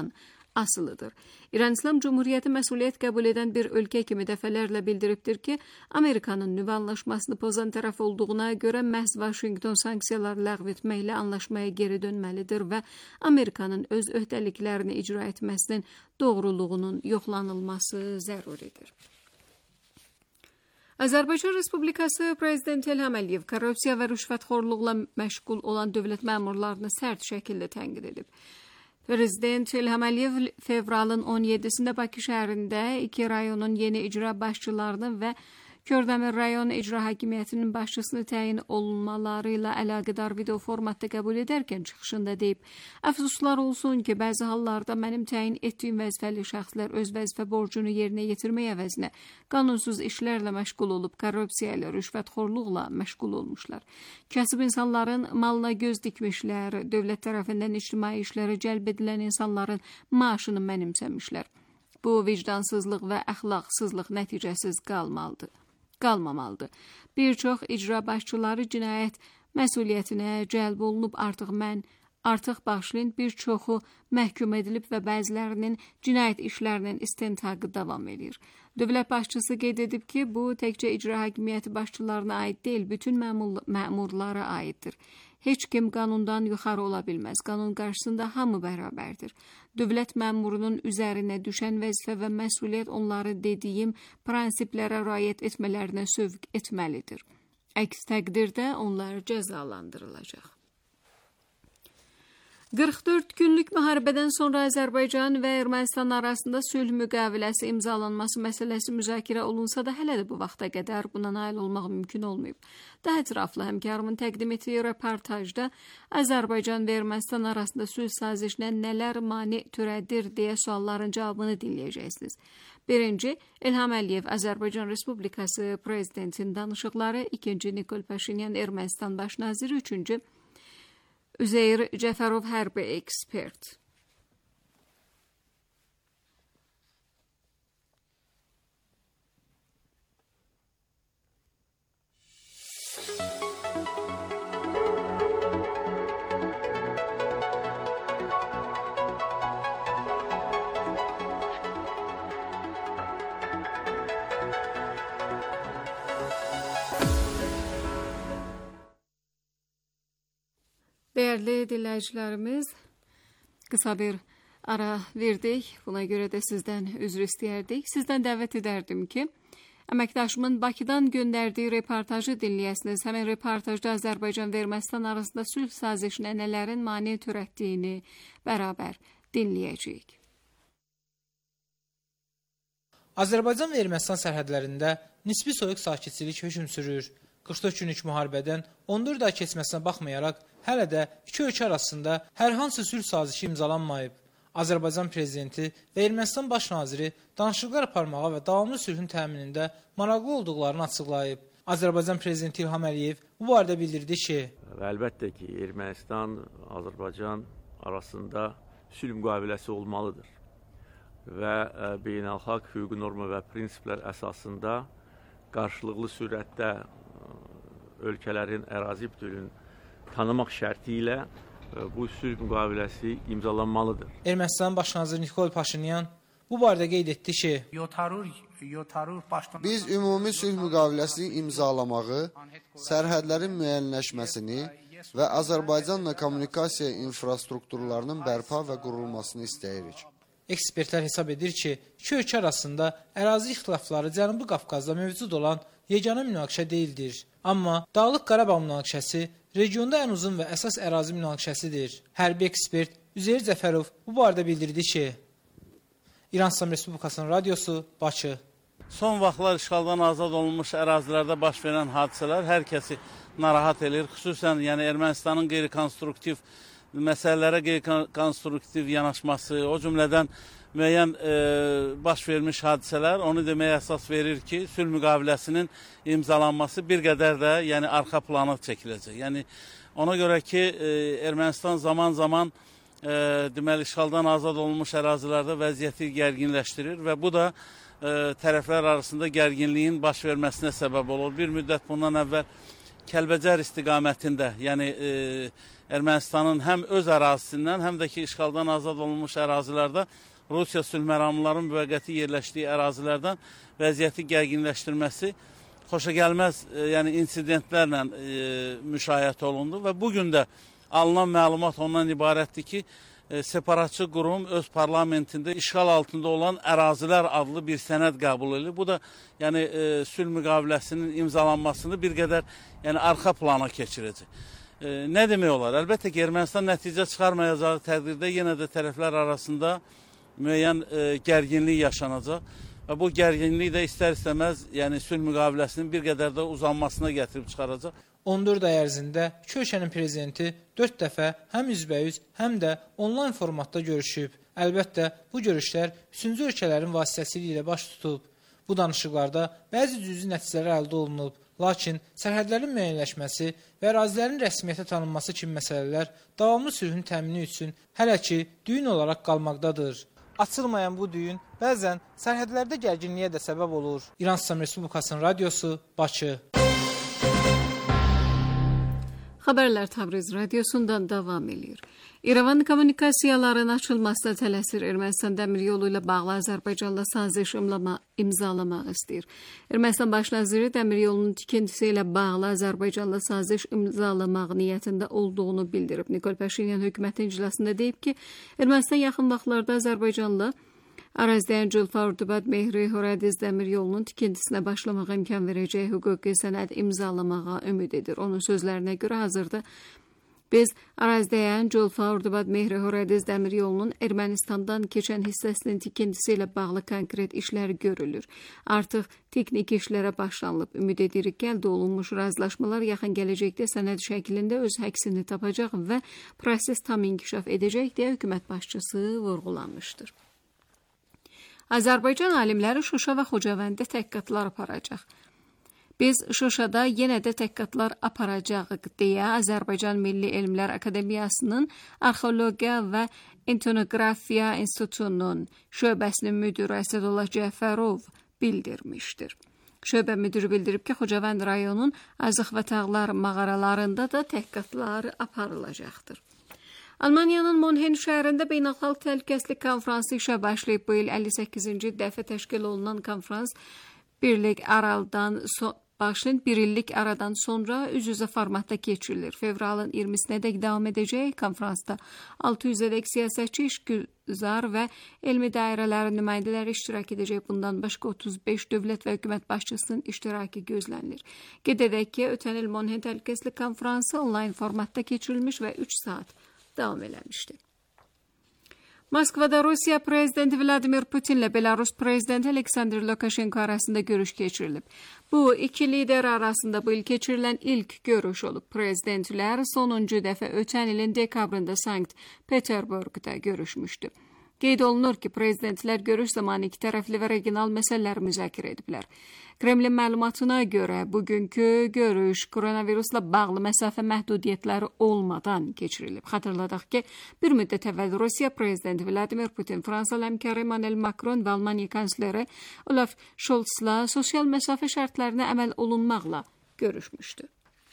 asılıdır. İran İslam Cumhuriyeti məsuliyyət qəbul edən bir ölkə kimi dəfələrlə bildiribdir ki, Amerikanın nüvə anlaşmasını pozan tərəf olduğuna görə məhz Washington sanksiyalar ləğv etməklə anlaşmaya geri dönməlidir və Amerikanın öz öhdəliklərini icra etməsinin doğruluğunun yoxlanılması zəruridir. Azərbaycan Respublikası Prezidenti İlham Əliyev korrupsiya və rüşvətxorluqla məşğul olan dövlət məmurlarını sərt şəkildə tənqid edib. Prezident İlham Əliyev fevralın 17-sində Bakı şəhərində 2 rayonun yeni icra başçılarını və Kördəmir rayon icra hakimiyyətinin başçısını təyin olunmaları ilə əlaqədar video formatda qəbul edərkən çıxışında deyib, əfsuslar olsun ki, bəzi hallarda mənim təyin etdiyim vəzifəli şəxslər öz vəzifə borcunu yerinə yetirmək əvəzinə qanunsuz işlərlə məşğul olub, korrupsiya ilə, rüşvətxorluqla məşğul olmuşlar. Kasıb insanların malına göz dikmişlər, dövlət tərəfindən ictimai işlərə cəlb edilən insanların maaşını mənimsəmişlər. Bu vicdansızlıq və əxlaqsızlıq nəticəsiz qalmamalıdır. Bir çox icra başçıları cinayət məsuliyyətinə cəlb olunub, artıq bağışlayın, bir çoxu məhkum edilib və bəzilərinin cinayət işlərinin istintaqı davam edir. Dövlət başçısı qeyd edib ki, bu təkcə icra hakimiyyəti başçılarına aid deyil, bütün məmurlara aiddir. Heç kim qanundan yuxarı ola bilməz. Qanun qarşısında hamı bərabərdir. Dövlət məmurunun üzərinə düşən vəzifə və məsuliyyət onları dediyim prinsiplərə riayət etmələrinə sövq etməlidir. Əks təqdirdə onlar cəzalandırılacaq. 44 günlük müharibədən sonra Azərbaycan və Ermənistan arasında sülh müqaviləsi imzalanması məsələsi müzakirə olunsa da hələ də bu vaxta qədər buna nail olmaq mümkün olmayıb. Daha ətraflı həmkarımın təqdim etdiyi reportajda Azərbaycan və Ermənistan arasında sülh sazişinə nələr mane törədir deyə sualların cavabını dinləyəcəksiniz. Birinci, İlham Əliyev, Azərbaycan Respublikası Prezidentinin danışıqları, ikinci, Nikol Paşinyan, Ermənistan baş naziri, üçüncü, Üzeyir Cəfərov, hərbi ekspert. Değerli dinləyicilərimiz, qısa bir ara verdik. Buna görə də sizdən üzr istəyərdik. Sizdən dəvət edərdim ki, əməkdaşımın Bakıdan göndərdiyi reportajı dinləyəsiniz. Həmin reportajda Azərbaycan və Ermənistan arasında sülh sazişinə nələrin mane törətdiyini bərabər dinləyəcəyik. Azərbaycan və Ermənistan sərhədlərində nisbi soyuq sakitçilik hökm sürür. 44 günlük müharibədən 14 ay keçməsinə baxmayaraq, hələ də iki ölkə arasında hər hansı sülh sazişi imzalanmayıb. Azərbaycan prezidenti və Ermənistan baş naziri danışıqlar aparmağa və davamlı sülhün təminində maraqlı olduqlarını açıqlayıb. Azərbaycan prezidenti İlham Əliyev bu barədə bildirdi ki, əlbəttə ki, Ermənistan, Azərbaycan arasında sülh müqaviləsi olmalıdır və beynəlxalq hüquqi norma və prinsiplər əsasında qarşılıqlı sürətdə ölkələrin ərazi bütünlüyünü tanımaq şərti ilə bu sülh müqaviləsi imzalanmalıdır. Ermənistan baş naziri Nikol Paşinyan bu barədə qeyd etdi ki, biz ümumi sülh müqaviləsini imzalamağı, sərhədlərin müəyyənləşməsini və Azərbaycanla kommunikasiya infrastrukturlarının bərpa və qurulmasını istəyirik. Ekspertlər hesab edir ki, iki ölkə arasında ərazi ixtilafları Cənubi Qafqazda mövcud olan yeganə münaqişə deyildir. Amma Dağlıq Qarabağ münaqişəsi regionda ən uzun və əsas ərazi münaqişəsidir. Hərbi ekspert Üzeyir Cəfərov bu barədə bildirdi ki, İran İslam Respublikasının radiosu, Bakı. Son vaxtlar işğaldan azad olunmuş ərazilərdə baş verən hadisələr hər kəsi narahat edir. Xüsusən Ermənistanın qeyri-konstruktiv məsələlərə qeyri-konstruktiv yanaşması, o cümlədən müəyyən baş vermiş hadisələr onu deməyə əsas verir ki, sülh müqaviləsinin imzalanması bir qədər də arxa plana çəkiləcək. Ona görə ki, Ermənistan zaman-zaman deməli işğaldan azad olunmuş ərazilərdə vəziyyəti gərginləşdirir və bu da tərəflər arasında gərginliyin baş verməsinə səbəb olur. Bir müddət bundan əvvəl Kəlbəcər istiqamətində, Ermənistanın həm öz ərazisindən, həm də ki işğaldan azad olunmuş ərazilərdə Rusiya sülhməramlıların müvəqqəti yerləşdiyi ərazilərdən vəziyyəti gərginləşdirməsi xoşagəlməz yəni insidentlərlə müşahidə olundu və bu gün də alınan məlumat ondan ibarətdir ki, separatçı qurum öz parlamentində işğal altında olan ərazilər adlı bir sənəd qəbul edir. Bu da yəni sülh müqaviləsinin imzalanmasını bir qədər yəni arxa plana keçirəcək. Nə demək olar? Əlbəttə ki, Ermənistan nəticə çıxarmayacağı təqdirdə yenə də tərəflər arasında müəyyən gərginlik yaşanacaq və bu gərginlik də istər-istəməz yəni sülh müqaviləsinin bir qədər də uzanmasına gətirib çıxaracaq. 14 ay ərzində iki ölkənin prezidenti 4 dəfə həm üzbəüz, həm də onlayn formatda görüşüb. Əlbəttə, bu görüşlər üçüncü ölkələrin vasitəsilə baş tutub. Bu danışıqlarda bəzi cüzi nəticələr əldə olunub. Lakin sərhədlərin müəyyənləşməsi və ərazilərin rəsmiyyətə tanınması kimi məsələlər davamlı sülhün təmini üçün hələ ki düyün olaraq qalmaqdadır. Açılmayan bu düyün bəzən sərhədlərdə gərginliyə də səbəb olur. İran İslam Respublikasının radiosu, Bakı. Xəbərlər Təbriz radiosundan davam edir. İrəvan kommunikasiyaların açılmasına tələsir. Ermənistan dəmir yolu ilə bağlı Azərbaycanla saziş imzalamaq istəyir. Ermənistan baş naziri dəmir yolunun tikintisi ilə bağlı Azərbaycanla saziş imzalamaq niyyətində olduğunu bildirib. Nikol Paşinyan hökumətin iclasında deyib ki, Ermənistan yaxın vaxtlarda Azərbaycanla ərazidən Culfa Ordubad Mehri Horadiz dəmir yolunun tikintisinə başlamağa imkan verəcək hüquqi sənəd imzalamağa ümid edir. Onun sözlərinə görə hazırda biz ərazidən Culfa Ordubad Mehri Horadiz dəmir yolunun Ermənistandan keçən hissəsinin tikintisi ilə bağlı konkret işlər görülür. Artıq texnik işlərə başlanılıb. Ümid edirik ki, əldə olunmuş razılaşmalar yaxın gələcəkdə sənəd şəklində öz həksini tapacaq və proses tam inkişaf edəcək deyə hökumət başçısı vurğulamışdır. Azərbaycan alimləri Şuşa və Xocavəndə təhqiqatlar aparacaq. Biz Şuşada yenə də təhqiqatlar aparacağıq deyə Azərbaycan Milli Elmlər Akademiyasının Arxeologiya və Etnografiya İnstitutunun şöbəsinin müdiri Əsədullah Cəfərov bildirmişdir. Şöbə müdiri bildirib ki, Xocavənd rayonunun Azıq və Tağlar mağaralarında da təhqiqatlar aparılacaqdır. Almaniyanın Monhen şəhərində beynəlxalq təhlükəsizlik konfransı işə başlayıb. Bu il 58-ci dəfə təşkil olunan konfrans bir illik aradan sonra üz-üzə formatda keçirilir. Fevralın 20-sinədək davam edəcək konfransda 600-ədək siyasətçi, işgüzar və elmi dairələrin nümayəndələri iştirak edəcək. Bundan başqa 35 dövlət və hökumət başçısının iştirakı gözlənilir. Qeyd edək ki, ötən il Monhen təhlükəsizlik konfransı onlayn formatda keçirilmiş və 3 saat davam eləmişdi. Moskvada Rusiya prezidenti Vladimir Putin ilə Belarus prezidenti Aleksandr Lukashenko arasında görüş keçirilib. Bu iki lider arasında bu il keçirilən ilk görüş olub. Prezidentlər sonuncu dəfə ötən ilin dekabrında Sankt-Peterburgda görüşmüşdü. Qeyd olunur ki, prezidentlər görüş zamanı iki tərəfli və regional məsələlər müzakirə ediblər. Kremlin məlumatına görə bugünkü görüş koronavirusla bağlı məsafə məhdudiyyətləri olmadan keçirilib. Xatırladaq ki, bir müddət əvvəl Rusiya prezidenti Vladimir Putin, Fransa həmkarı Emmanuel Macron və Almaniya kansleri Olaf Scholzla sosial məsafə şərtlərinə əməl olunmaqla görüşmüşdü.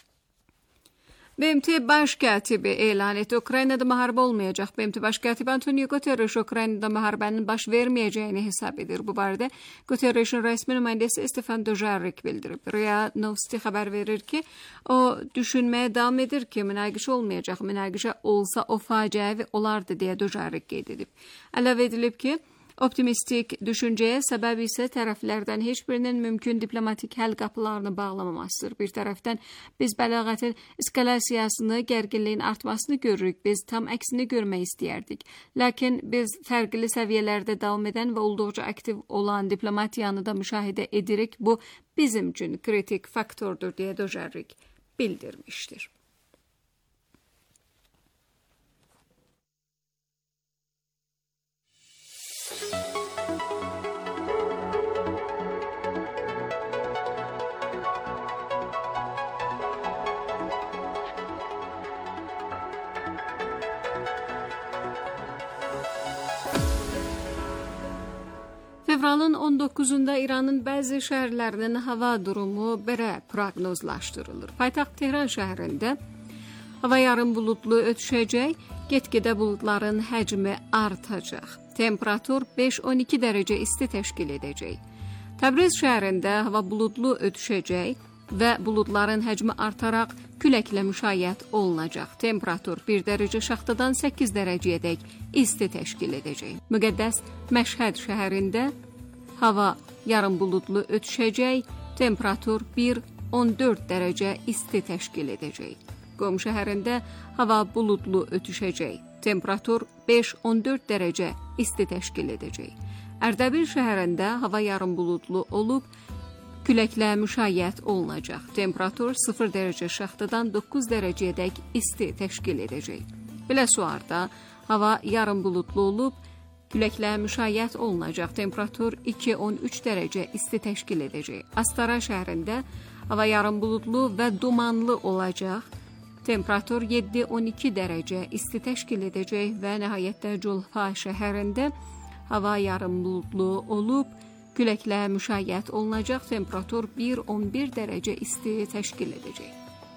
BMT baş katibi elan etti. Ukraynada müharibə olmayacaq. BMT baş katibi Antonio Guterres Ukraynada müharibənin baş verməyəcəyini hesab edir. Bu barədə Guterres'in rəsmi nümayəndəsi Stefan Dujarric bildirib. RIA Novosti xəbər verir ki, o düşünməyə davam edir ki, münaqişə olmayacaq. Münaqişə olsa o faciəvi olardı deyə Dujarric qeyd edib. Əlavə edilib ki, optimistik düşüncəyə səbəb isə tərəflərdən heç birinin mümkün diplomatik həll qapılarını bağlamamasıdır. Bir tərəfdən biz bəlağətin eskalasiyasını, gərginliyin artmasını görürük. Biz tam əksini görmək istəyərdik. Lakin biz fərqli səviyyələrdə davam edən və olduqca aktiv olan diplomatiyanı da müşahidə edirik. Bu bizim üçün kritik faktordur deyə Dujarric bildirmişdir. Fevralın 19-unda İranın bəzi şəhərlərinin hava durumu belə proqnozlaşdırılır. Paytaxt Tehran şəhərində Hava yarım bulutlu ötüşəcək, get-gedə buludların həcmi artacaq. Temperatur 5-12 dərəcə isti təşkil edəcək. Təbriz şəhərində hava buludlu ötüşəcək və buludların həcmi artaraq küləklə müşayiət olunacaq. Temperatur 1 dərəcə şaxtadan 8 dərəcəyədək isti təşkil edəcək. Müqəddəs Məşhəd şəhərində hava yarım buludlu ötüşəcək, temperatur 1-14 dərəcə isti təşkil edəcək. Qom şəhərində hava buludlu ötüşəcək, temperatur 5-14 dərəcə isti təşkil edəcək. Ərdəbil şəhərində hava yarım buludlu olub, küləklə müşayiət olunacaq. Temperatur 0 dərəcə şaxtadan 9 dərəcəyədək isti təşkil edəcək. Biləsuarda hava yarım buludlu olub, küləklə müşayiət olunacaq. Temperatur 2-13 dərəcə isti təşkil edəcək. Astara şəhərində hava yarım buludlu və dumanlı olacaq. Temperatur 7-12 dərəcə isti təşkil edəcək və nəhayətdə Culfa şəhərində hava yarım buludlu olub, küləklə müşayiət olunacaq. Temperatur 1-11 dərəcə isti təşkil edəcək.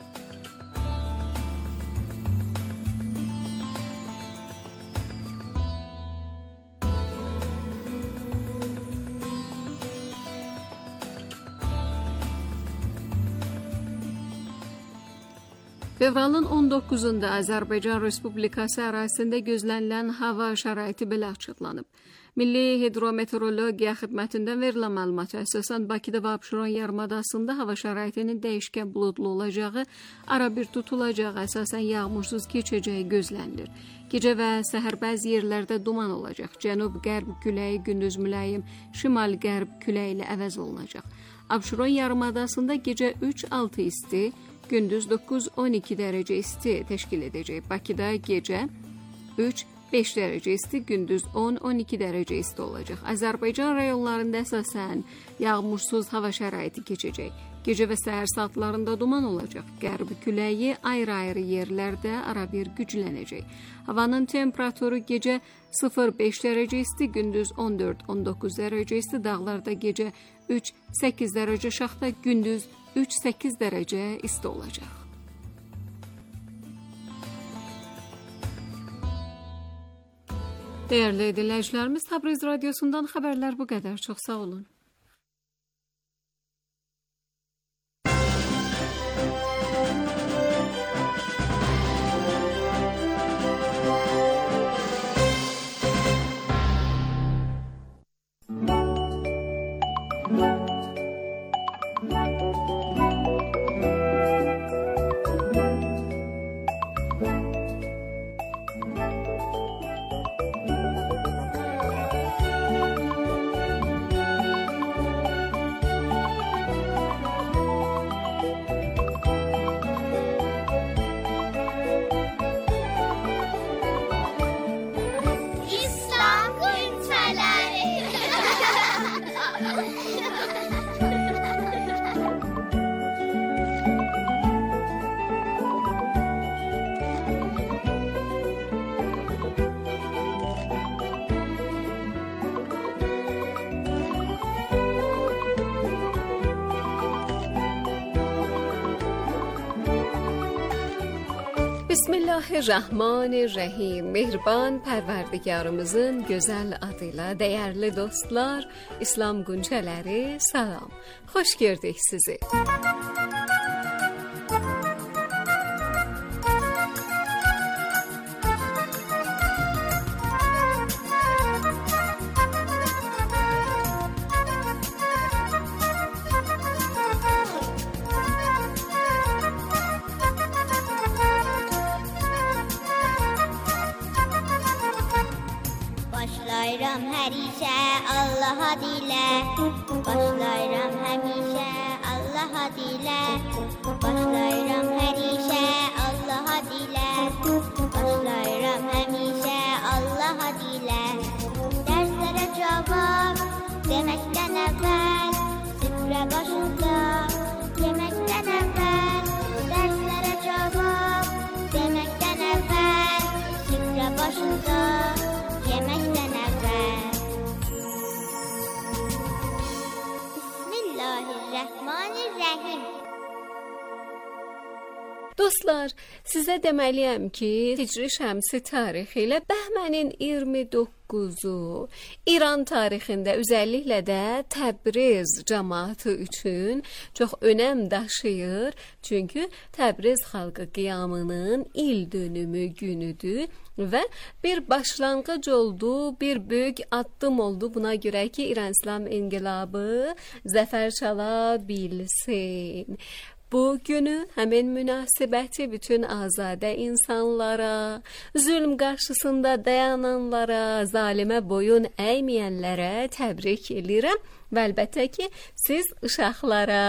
Fevralın 19-da Azərbaycan Respublikası ərazisində gözlənilən hava şəraiti belə açıqlanıb. Milli Hidrometeorologiya Xidmətindən verilən məlumata əsasən Bakıda və Abşeron yarımadasında hava şəraitinin dəyişkən buludlu olacağı, arabir tutulacağı, əsasən yağmursuz keçəcəyi gözlənilir. Gecə və səhər bəzi yerlərdə duman olacaq. Cənub-qərb küləyi gündüz mülayim, şimal-qərb küləyi ilə əvəz olunacaq. Abşeron yarımadasında gecə 3-6 isti, gündüz 9-12 dərəcə isti təşkil edəcək. Bakıda gecə 3-5 dərəcə isti, gündüz 10-12 dərəcə isti olacaq. Azərbaycan rayonlarında əsasən yağmursuz hava şəraiti keçəcək. Gecə və səhər saatlarında duman olacaq. Qərb küləyi ayrı-ayrı yerlərdə arabir güclənəcək. Havanın temperaturu gecə 0-5 dərəcə isti, gündüz 14-19 dərəcə isti, dağlarda gecə 3-8 dərəcə şaxta, gündüz 3-8 dərəcə isti olacaq. Dəyərli dinləyicilərimiz, Təbriz radiosundan xəbərlər bu qədər. Çox sağ olun. Bismillahirrahmanirrahim. Mehriban Pərverdigarımızın gözəl adıyla dəyərli dostlar, İslam güncələri, salam. Xoş gördük sizi. Başlayıram hər işə Allaha dilə, başlayıram həmişə Allaha dilə, başlayıram hər işə Allaha dilə, başlayıram həmişə Allaha dilə. Dərslərə cavab deməkdən əvvəl, süfrə başında yeməkdən əvvəl, dərslərə cavab deməkdən əvvəl, süfrə başında yeməkdən əvvəl. Bismillahirrahmanirrahim. Dostlar, sizə deməliyəm ki, Hicri Şəmsi tarixi ilə Bəhmənin 29-u İran tarixində, özəlliklə də Təbriz cəmaatı üçün çox önəm daşıyır. Çünki Təbriz xalqı qiyamının ildönümü günüdür və bir başlanğıc oldu, bir böyük addım oldu buna görə ki, İran İslam İnqilabı zəfər çala bilsin. Bu günü həmin münasibəti bütün azadə insanlara, zülm qarşısında dayananlara, zalimə boyun əyməyənlərə təbrik edirəm və əlbəttə ki, siz uşaqlara.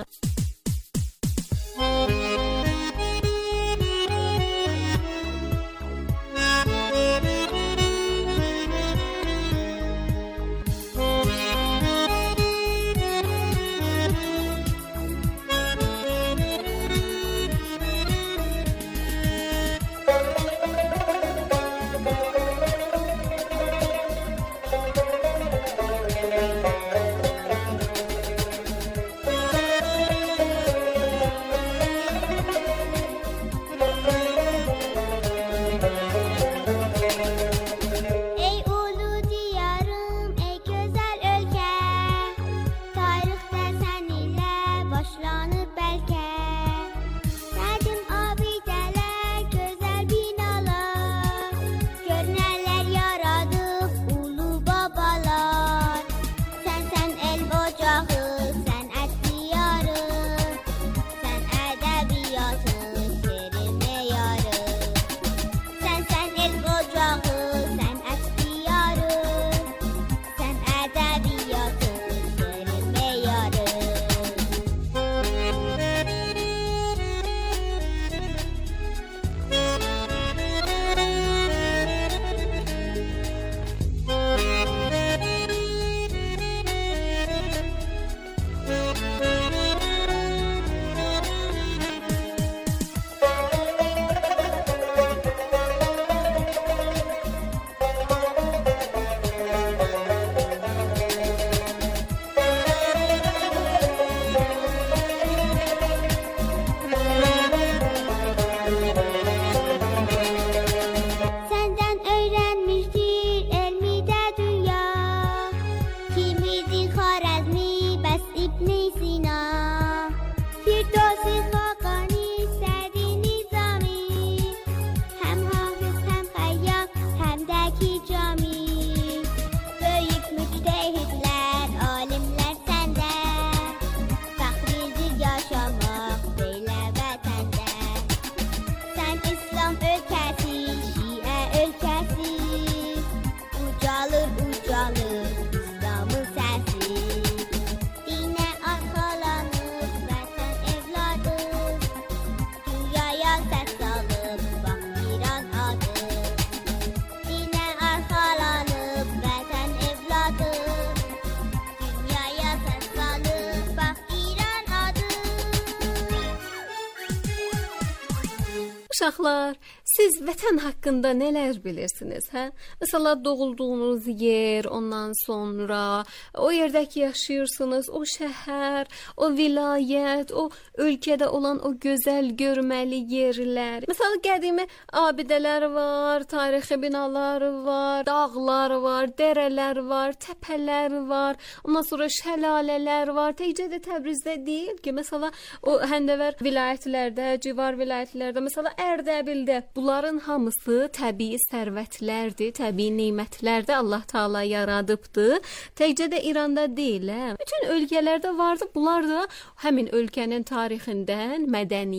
Uşaqlar, siz vətən haqqında nələr bilirsiniz, hə? Məsələn, doğulduğunuz yer, ondan sonra o yerdəki yaşayırsınız, o şəhər, o vilayət, o ölkədə olan o gözəl görməli yerlər. Məsələn, qədimi abidələr var, tarixi binalar var, dağlar var, dərələr var, təpələr var, ondan sonra şəlalələr var. Təkcə də Təbrizdə deyil ki, məsələn, o həndəvər vilayətlərdə, civar vilayətlərdə, məsələn, Ərdəbildə bunların hamısı təbii sərvətlərdir, təbii nemətlərdir, Allah Taala yaradıbdı. Təkcə də İranda deyil, bütün ölkələrdə vardı. Bunlar da həmin ölkənin tarixindən, mədəni